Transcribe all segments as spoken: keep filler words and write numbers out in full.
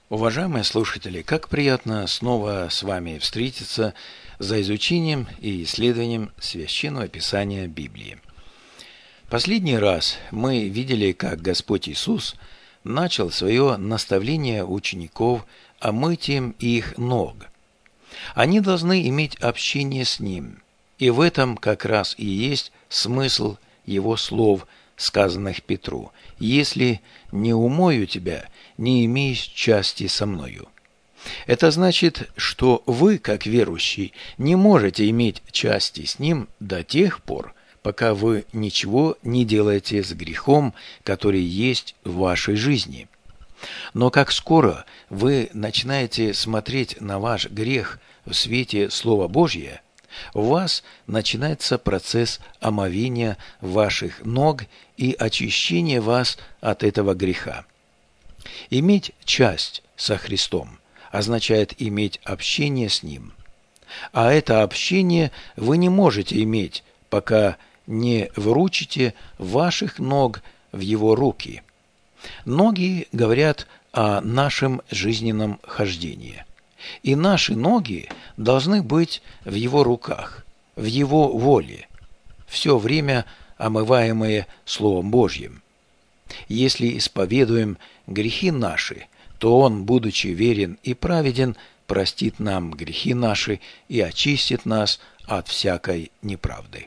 Уважаемые слушатели, как приятно снова с вами встретиться за изучением и исследованием Священного Писания Библии. Последний раз мы видели, как Господь Иисус начал свое наставление учеников омытием их ног. Они должны иметь общение с Ним, и в этом как раз и есть смысл Его слов, сказанных Петру: «Если не умою тебя, не имеешь части со мною». Это значит, что вы, как верующий, не можете иметь части с Ним до тех пор, пока вы ничего не делаете с грехом, который есть в вашей жизни. Но как скоро вы начинаете смотреть на ваш грех в свете Слова Божия, у вас начинается процесс омовения ваших ног и очищения вас от этого греха. Иметь часть со Христом означает иметь общение с Ним. А это общение вы не можете иметь, пока не вручите ваших ног в Его руки. Ноги говорят о нашем жизненном хождении. И наши ноги должны быть в Его руках, в Его воле, все время омываемые Словом Божьим. Если исповедуем грехи наши, то Он, будучи верен и праведен, простит нам грехи наши и очистит нас от всякой неправды.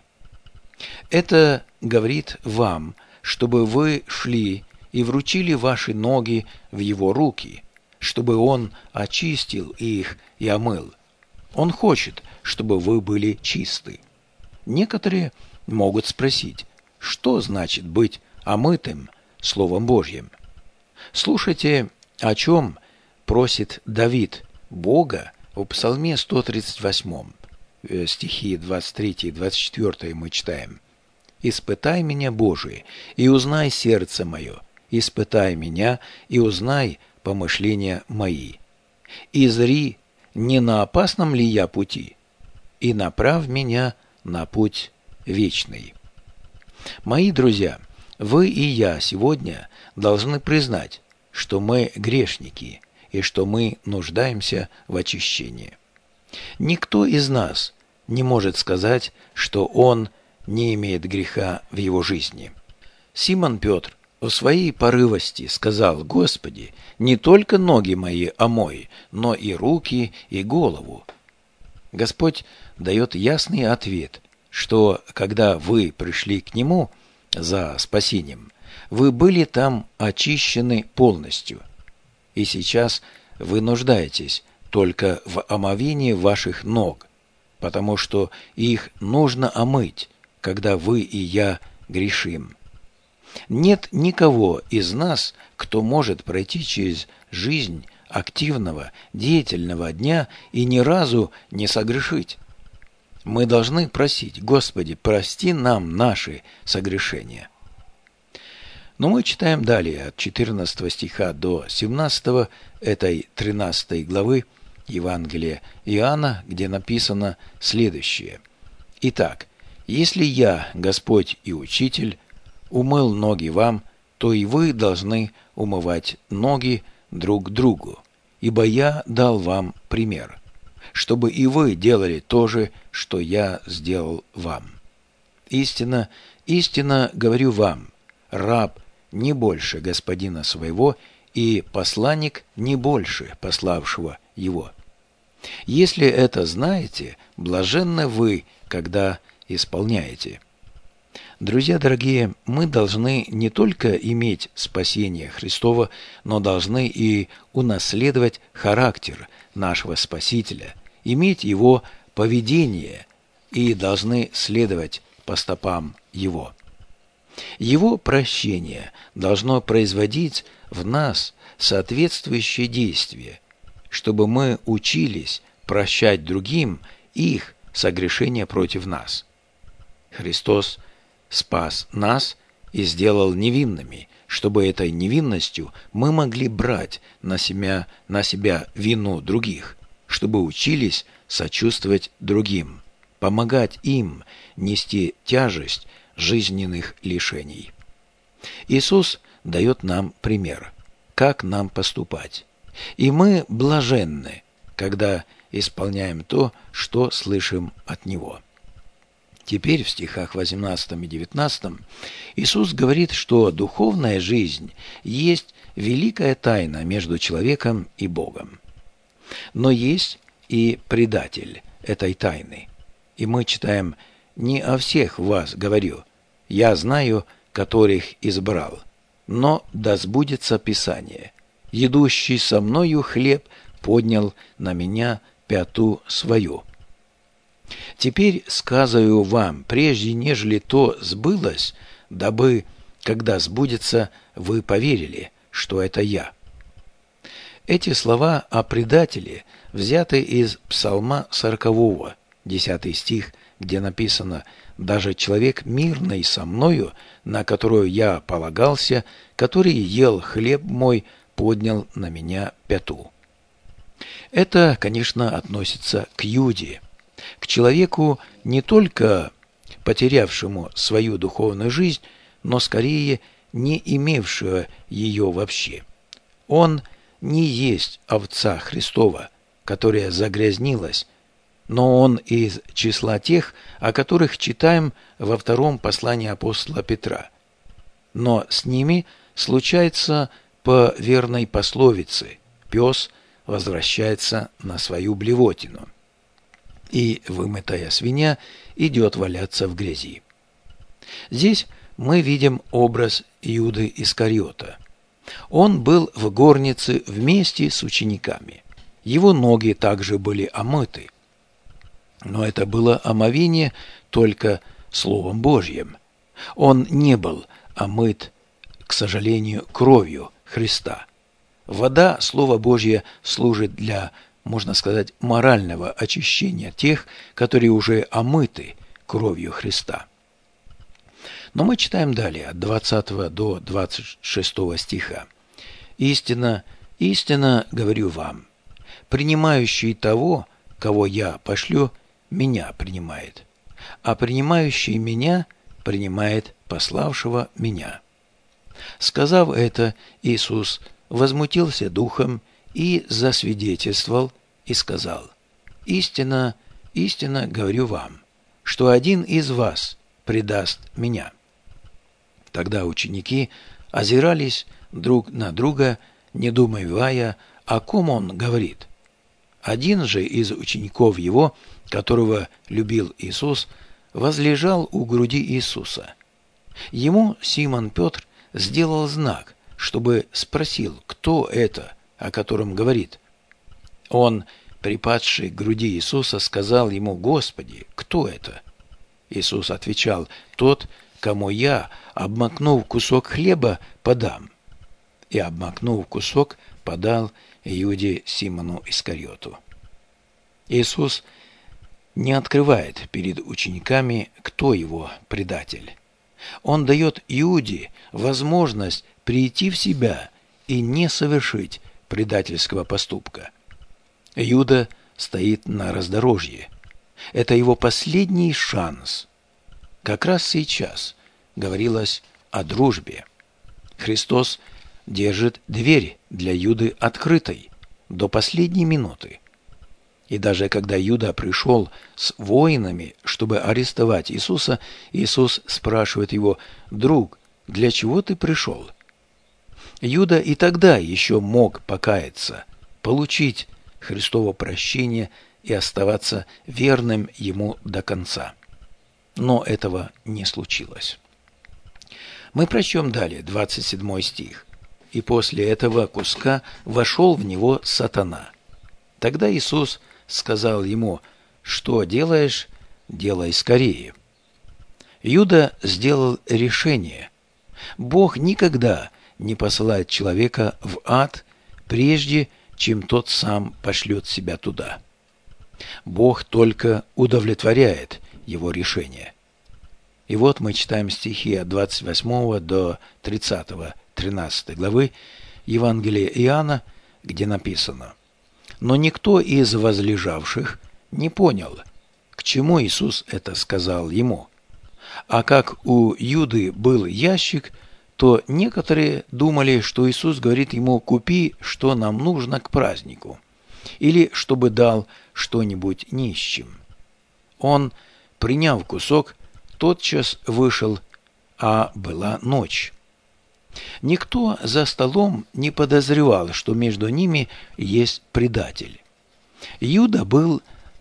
Это говорит вам, чтобы вы шли и вручили ваши ноги в Его руки, чтобы Он очистил их и омыл. Он хочет, чтобы вы были чисты. Некоторые могут спросить, что значит быть омытым Словом Божьим? Слушайте, о чем просит Давид Бога в Псалме сто тридцать восьмом, стихи двадцать три и двадцать четыре мы читаем. «Испытай меня, Боже, и узнай сердце мое, испытай меня и узнай помышления мои. И зри, не на опасном ли я пути, и направь меня на путь вечный». Мои друзья, вы и я сегодня должны признать, что мы грешники и что мы нуждаемся в очищении. Никто из нас не может сказать, что он не имеет греха в его жизни. Симон Петр в своей порывости сказал: «Господи, не только ноги мои омой, но и руки, и голову». Господь дает ясный ответ, что когда вы пришли к Нему за спасением, вы были там очищены полностью, и сейчас вы нуждаетесь только в омовении ваших ног, потому что их нужно омыть, когда вы и я грешим. Нет никого из нас, кто может пройти через жизнь активного, деятельного дня и ни разу не согрешить. Мы должны просить: «Господи, прости нам наши согрешения». Но мы читаем далее от четырнадцатого стиха до семнадцатого этой тринадцатой главы Евангелия Иоанна, где написано следующее: «Итак, если я, Господь и Учитель, умыл ноги вам, то и вы должны умывать ноги друг другу, ибо я дал вам пример, чтобы и вы делали то же, что я сделал вам. Истинно, истинно говорю вам, раб не больше господина своего, и посланник не больше пославшего его. Если это знаете, блаженны вы, когда исполняете». Друзья дорогие, мы должны не только иметь спасение Христово, но должны и унаследовать характер нашего Спасителя, иметь Его поведение и должны следовать по стопам Его. Его прощение должно производить в нас соответствующее действие, чтобы мы учились прощать другим их согрешения против нас. Христос спас нас и сделал невинными, чтобы этой невинностью мы могли брать на себя, на себя вину других, чтобы учились сочувствовать другим, помогать им нести тяжесть жизненных лишений. Иисус дает нам пример, как нам поступать. И мы блаженны, когда исполняем то, что слышим от Него. Теперь в стихах восемнадцатом и девятнадцатом Иисус говорит, что духовная жизнь есть великая тайна между человеком и Богом. Но есть и предатель этой тайны. И мы читаем: «Не о всех вас говорю, я знаю, которых избрал, но да сбудется Писание. Едущий со мною хлеб поднял на меня пяту свою». Теперь сказаю вам, прежде нежели то сбылось, дабы, когда сбудется, вы поверили, что это я. Эти слова о предателе взяты из Псалма сорокового, десятый стих, где написано: «Даже человек мирный со мною, на которую я полагался, который ел хлеб мой, поднял на меня пяту». Это, конечно, относится к Юде, к человеку, не только потерявшему свою духовную жизнь, но скорее не имевшего ее вообще. Он не есть овца Христова, которая загрязнилась, но он из числа тех, о которых читаем во втором послании апостола Петра. Но с ними случается по верной пословице: «Пес возвращается на свою блевотину, и вымытая свинья идет валяться в грязи». Здесь мы видим образ Иуды Искариота. Он был в горнице вместе с учениками. Его ноги также были омыты. Но это было омовение только Словом Божьим. Он не был омыт, к сожалению, кровью Христа. Вода, Слово Божье, служит для, можно сказать, морального очищения тех, которые уже омыты кровью Христа. Но мы читаем далее, от двадцатого до двадцать шестого стиха. «Истина, истина говорю вам, принимающий того, кого я пошлю, меня принимает, а принимающий меня принимает пославшего меня». Сказав это, Иисус возмутился духом и засвидетельствовал и сказал: «Истина, истина говорю вам, что один из вас предаст меня». Тогда ученики озирались друг на друга, недоумевая, о ком он говорит. Один же из учеников его, которого любил Иисус, возлежал у груди Иисуса. Ему Симон Петр сделал знак, чтобы спросил, кто это, о котором говорит. Он, припадший к груди Иисуса, сказал ему: «Господи, кто это?» Иисус отвечал: «Тот, кому я, обмакнув кусок хлеба, подам». И, обмакнув кусок, подал Иуде Симону Искариоту. Иисус не открывает перед учениками, кто его предатель. Он дает Иуде возможность прийти в себя и не совершить предательского поступка. Иуда стоит на раздорожье. Это его последний шанс. Как раз сейчас говорилось о дружбе. Христос держит дверь для Иуды открытой до последней минуты. И даже когда Иуда пришел с воинами, чтобы арестовать Иисуса, Иисус спрашивает его: «Друг, для чего ты пришел?» Иуда и тогда еще мог покаяться, получить Христово прощение и оставаться верным ему до конца. Но этого не случилось. Мы прочтем далее, двадцать седьмой стих. «И после этого куска вошел в него сатана. Тогда Иисус сказал ему: что делаешь, делай скорее». Иуда сделал решение. Бог никогда не посылает человека в ад, прежде чем тот сам пошлет себя туда. Бог только удовлетворяет его решение. И вот мы читаем стихи от двадцать восьмого до тридцатого, тринадцатой главы Евангелия Иоанна, где написано: «Но никто из возлежавших не понял, к чему Иисус это сказал ему. А как у Иуды был ящик, то некоторые думали, что Иисус говорит ему: «Купи, что нам нужно к празднику», или чтобы дал что-нибудь нищим. Он, приняв кусок, тотчас вышел, а была ночь. Никто за столом не подозревал, что между ними есть предатель. Иуда был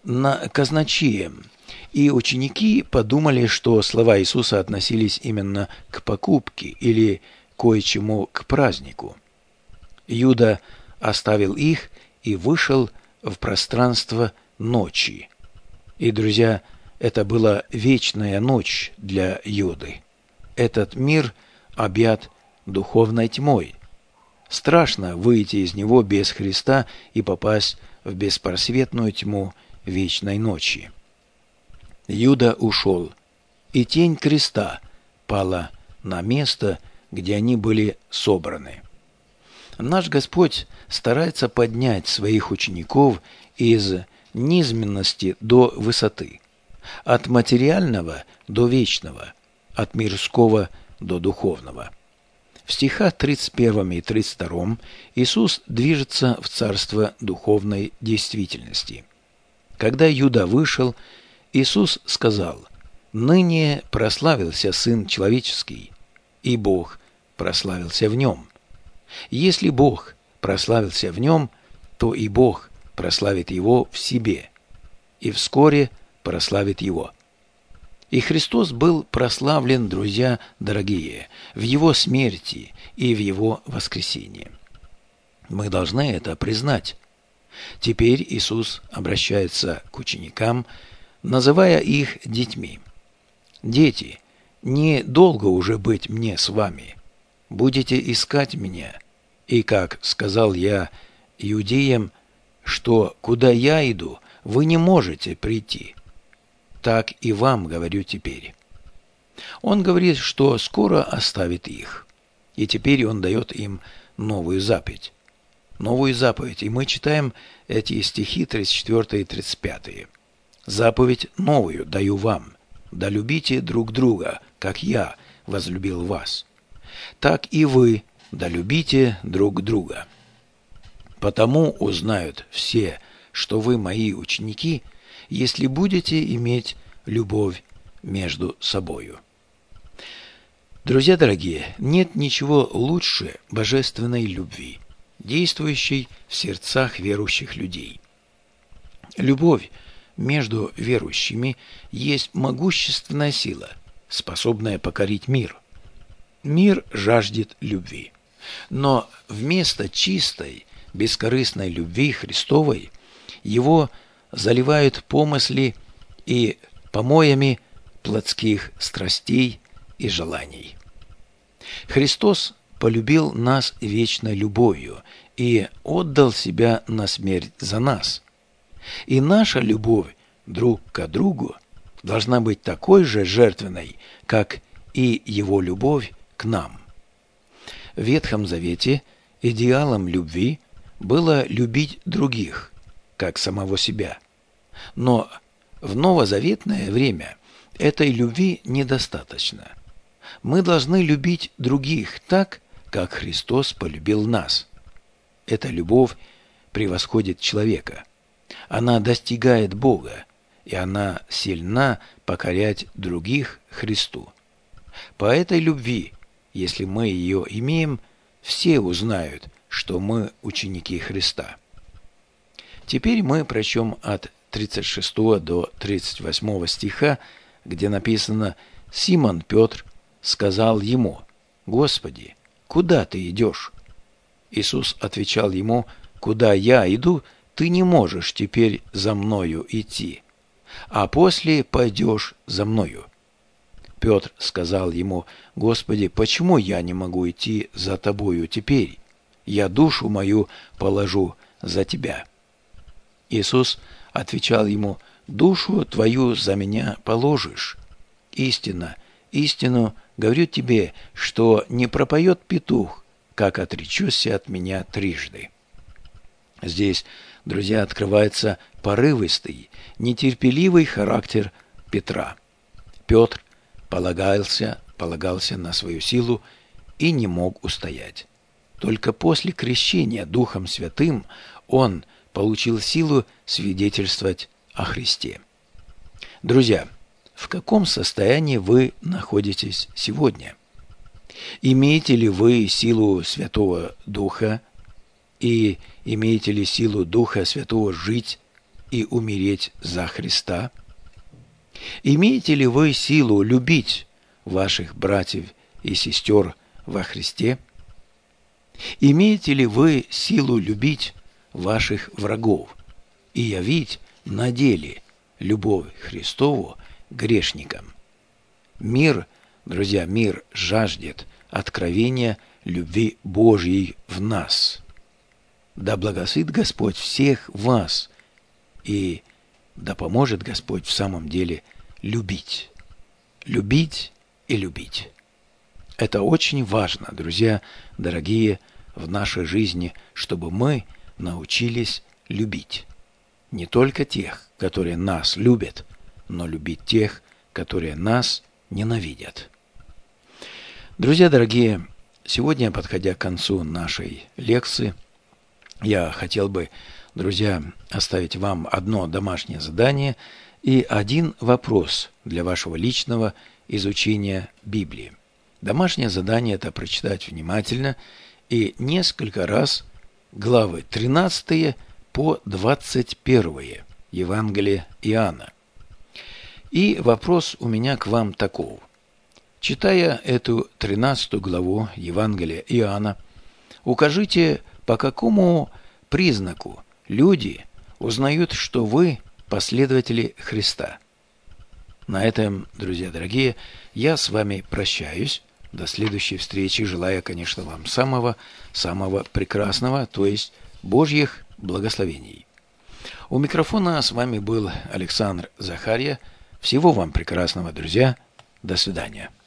казначеем, и ученики подумали, что слова Иисуса относились именно к покупке или кое-чему к празднику. Иуда оставил их и вышел в пространство ночи. И, друзья, это была вечная ночь для Иуды. Этот мир объят духовной тьмой. Страшно выйти из него без Христа и попасть в беспросветную тьму вечной ночи. Иуда ушел, и тень креста пала на место, где они были собраны. Наш Господь старается поднять своих учеников из низменности до высоты, от материального до вечного, от мирского до духовного. В стихах тридцать первом и тридцать втором Иисус движется в царство духовной действительности. Когда Иуда вышел, Иисус сказал: «Ныне прославился Сын Человеческий, и Бог прославился в Нем. Если Бог прославился в Нем, то и Бог прославит Его в себе, и вскоре прославит Его». И Христос был прославлен, друзья дорогие, в Его смерти и в Его воскресении. Мы должны это признать. Теперь Иисус обращается к ученикам, называя их детьми. «Дети, не долго уже быть мне с вами. Будете искать меня. И как сказал я иудеям, что куда я иду, вы не можете прийти, так и вам говорю теперь». Он говорит, что скоро оставит их. И теперь Он дает им новую заповедь. Новую заповедь. И мы читаем эти стихи тридцать четвёртый и тридцать пятый. «Заповедь новую даю вам, да любите друг друга, как я возлюбил вас. Так и вы да любите друг друга. Потому узнают все, что вы мои ученики, если будете иметь любовь между собою». Друзья дорогие, нет ничего лучше божественной любви, действующей в сердцах верующих людей. Любовь между верующими есть могущественная сила, способная покорить мир. Мир жаждет любви. Но вместо чистой, бескорыстной любви Христовой его заливают помысли и помоями плотских страстей и желаний. Христос полюбил нас вечной любовью и отдал себя на смерть за нас. И наша любовь друг к другу должна быть такой же жертвенной, как и Его любовь к нам. В Ветхом Завете идеалом любви было любить других, как самого себя. Но в новозаветное время этой любви недостаточно. Мы должны любить других так, как Христос полюбил нас. Эта любовь превосходит человека. Она достигает Бога, и она сильна покорять других Христу. По этой любви, если мы ее имеем, все узнают, что мы ученики Христа. Теперь мы прочтем от тридцать шестого до тридцать восьмого стиха, где написано: «Симон Петр сказал ему: Господи, куда ты идешь?» Иисус отвечал ему: «Куда я иду, ты не можешь теперь за мною идти, а после пойдешь за мною». Петр сказал ему: «Господи, почему я не могу идти за тобою теперь? Я душу мою положу за тебя». Иисус отвечал ему: «Душу твою за меня положишь. Истинно, истину говорю тебе, что не пропоет петух, как отречешься от меня трижды». Здесь, друзья, открывается порывистый, нетерпеливый характер Петра. Петр полагался, полагался на свою силу и не мог устоять. Только после крещения Духом Святым он получил силу свидетельствовать о Христе. Друзья, в каком состоянии вы находитесь сегодня? Имеете ли вы силу Святого Духа и имеете ли силу Духа Святого жить и умереть за Христа? Имеете ли вы силу любить ваших братьев и сестер во Христе? Имеете ли вы силу любить ваших врагов и явить на деле любовь Христову грешникам? Мир, друзья, мир жаждет откровения любви Божьей в нас. Да благословит Господь всех вас, и да поможет Господь в самом деле любить. Любить и любить. Это очень важно, друзья, дорогие, в нашей жизни, чтобы мы научились любить. Не только тех, которые нас любят, но любить тех, которые нас ненавидят. Друзья дорогие, сегодня, подходя к концу нашей лекции, я хотел бы, друзья, оставить вам одно домашнее задание и один вопрос для вашего личного изучения Библии. Домашнее задание – это прочитать внимательно и несколько раз главы тринадцатые по двадцать первые Евангелия Иоанна. И вопрос у меня к вам таков. Читая эту тринадцатую главу Евангелия Иоанна, укажите, по какому признаку люди узнают, что вы последователи Христа. На этом, друзья дорогие, я с вами прощаюсь. До следующей встречи, желая, конечно, вам самого-самого прекрасного, то есть Божьих благословений. У микрофона с вами был Александр Захарья. Всего вам прекрасного, друзья. До свидания.